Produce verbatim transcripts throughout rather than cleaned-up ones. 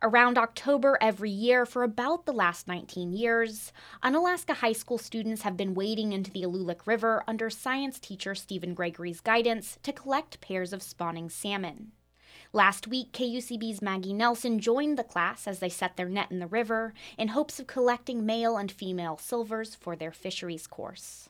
Around October every year for about the last nineteen years, Unalaska high school students have been wading into the Allulic River under science teacher Stephen Gregory's guidance to collect pairs of spawning salmon. Last week, K U C B's Maggie Nelson joined the class as they set their net in the river in hopes of collecting male and female silvers for their fisheries course.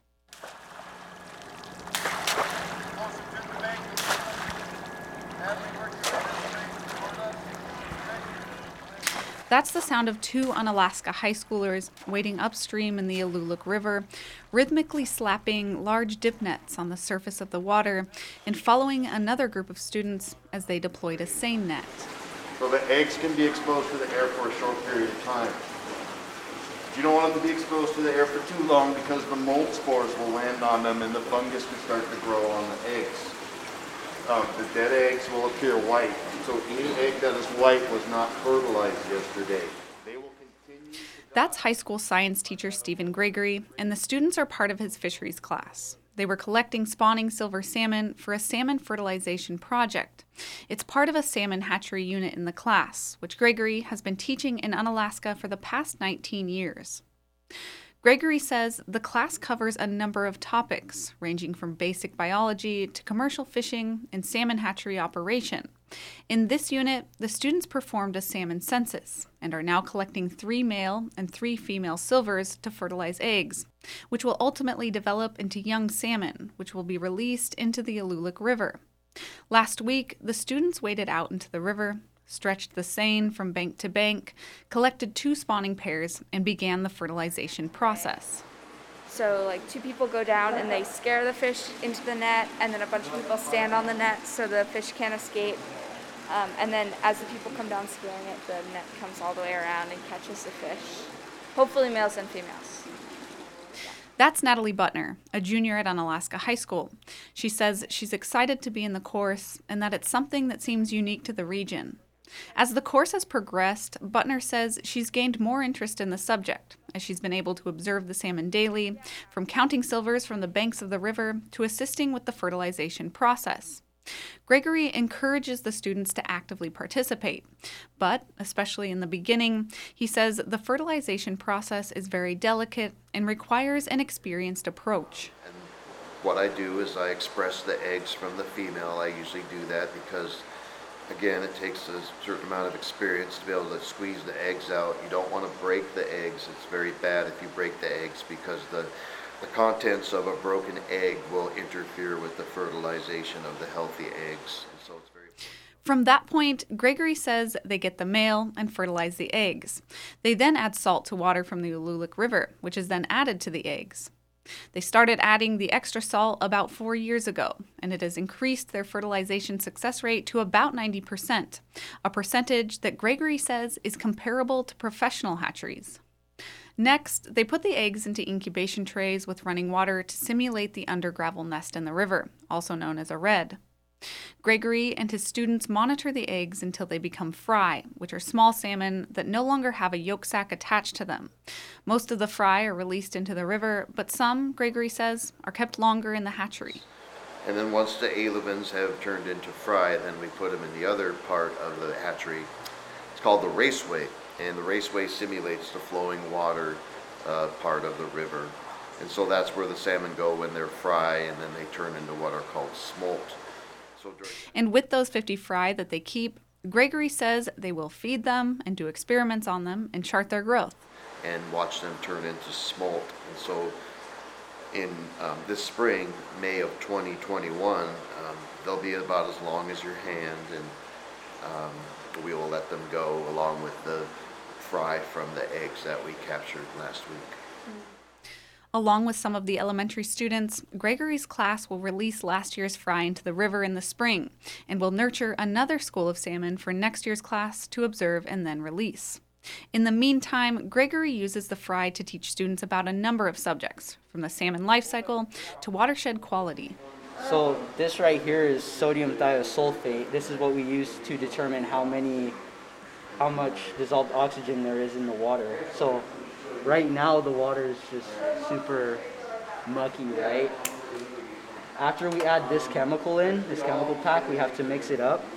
That's the sound of two Unalaska high schoolers wading upstream in the Allulic River, rhythmically slapping large dip nets on the surface of the water and following another group of students as they deployed a seine net. So the eggs can be exposed to the air for a short period of time. You don't want them to be exposed to the air for too long because the mold spores will land on them and the fungus can start to grow on the eggs. Um, the dead eggs will appear white. So any egg that is white was not fertilized yesterday. They will continue. That's high school science teacher Stephen Gregory, and the students are part of his fisheries class. They were collecting spawning silver salmon for a salmon fertilization project. It's part of a salmon hatchery unit in the class, which Gregory has been teaching in Unalaska for the past nineteen years. Gregory says the class covers a number of topics, ranging from basic biology to commercial fishing and salmon hatchery operation. In this unit, the students performed a salmon census and are now collecting three male and three female silvers to fertilize eggs, which will ultimately develop into young salmon, which will be released into the Allulic River. Last week, the students waded out into the river, stretched the seine from bank to bank, collected two spawning pairs, and began the fertilization process. So like two people go down and they scare the fish into the net, and then a bunch of people stand on the net so the fish can't escape. Um, and then as the people come down scaring it, the net comes all the way around and catches the fish. Hopefully males and females. That's Natalie Butner, a junior at Unalaska High School. She says she's excited to be in the course and that it's something that seems unique to the region. As the course has progressed, Butner says she's gained more interest in the subject, as she's been able to observe the salmon daily, from counting silvers from the banks of the river to assisting with the fertilization process. Gregory encourages the students to actively participate, but, especially in the beginning, he says the fertilization process is very delicate and requires an experienced approach. And what I do is I express the eggs from the female. I usually do that because, again, it takes a certain amount of experience to be able to squeeze the eggs out. You don't want to break the eggs. It's very bad if you break the eggs because the The contents of a broken egg will interfere with the fertilization of the healthy eggs. And so it's very From that point, Gregory says they get the male and fertilize the eggs. They then add salt to water from the Allulic River, which is then added to the eggs. They started adding the extra salt about four years ago, and it has increased their fertilization success rate to about ninety percent, a percentage that Gregory says is comparable to professional hatcheries. Next, they put the eggs into incubation trays with running water to simulate the undergravel nest in the river, also known as a redd. Gregory and his students monitor the eggs until they become fry, which are small salmon that no longer have a yolk sac attached to them. Most of the fry are released into the river, but some, Gregory says, are kept longer in the hatchery. And then once the alevins have turned into fry, then we put them in the other part of the hatchery. It's called the raceway. And the raceway simulates the flowing water uh, part of the river. And so that's where the salmon go when they're fry, and then they turn into what are called smolt. So during- and with those fifty fry that they keep, Gregory says they will feed them and do experiments on them and chart their growth. And watch them turn into smolt. And so in um, this spring, May of twenty twenty-one, um, they'll be about as long as your hand, and um, we will let them go along with the fry from the eggs that we captured last week. Along with some of the elementary students, Gregory's class will release last year's fry into the river in the spring and will nurture another school of salmon for next year's class to observe and then release. In the meantime, Gregory uses the fry to teach students about a number of subjects, from the salmon life cycle to watershed quality. So this right here is sodium thiosulfate. This is what we use to determine how many, how much dissolved oxygen there is in the water. So right now the water is just super mucky, right? After we add this chemical in, this chemical pack, we have to mix it up.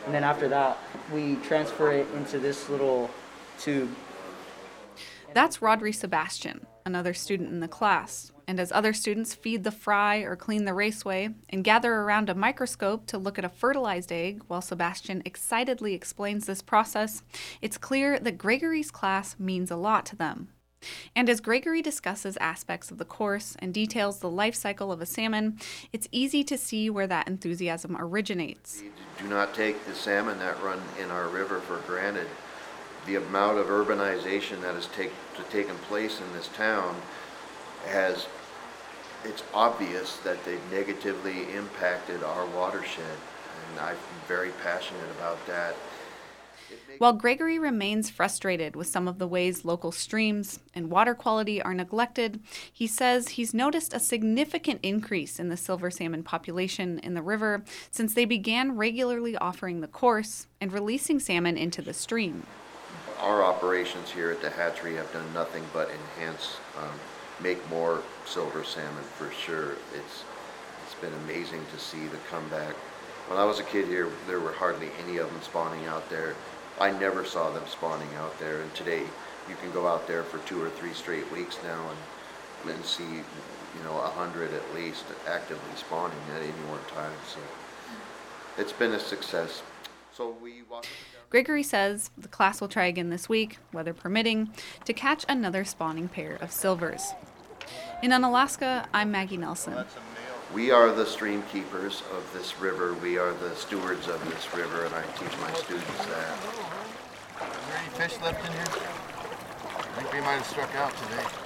And then after that, we transfer it into this little tube. That's Rodri Sebastian, another student in the class. And as other students feed the fry or clean the raceway and gather around a microscope to look at a fertilized egg while Sebastian excitedly explains this process, it's clear that Gregory's class means a lot to them. And as Gregory discusses aspects of the course and details the life cycle of a salmon, it's easy to see where that enthusiasm originates. We do not take the salmon that run in our river for granted. The amount of urbanization that has take, taken place in this town has, it's obvious that they've negatively impacted our watershed, and I'm very passionate about that. While Gregory remains frustrated with some of the ways local streams and water quality are neglected, he says he's noticed a significant increase in the silver salmon population in the river since they began regularly offering the course and releasing salmon into the stream. Our operations here at the hatchery have done nothing but enhance, um, make more silver salmon for sure. It's it's been amazing to see the comeback. When I was a kid here, there were hardly any of them spawning out there. I never saw them spawning out there, and today you can go out there for two or three straight weeks now and, and see, you know, a hundred at least actively spawning at any one time. So it's been a success. So we walk. Gregory says the class will try again this week, weather permitting, to catch another spawning pair of silvers. In Unalaska, I'm Maggie Nelson. We are the stream keepers of this river. We are the stewards of this river, and I teach my students that. Is there any fish left in here? I think we might have struck out today.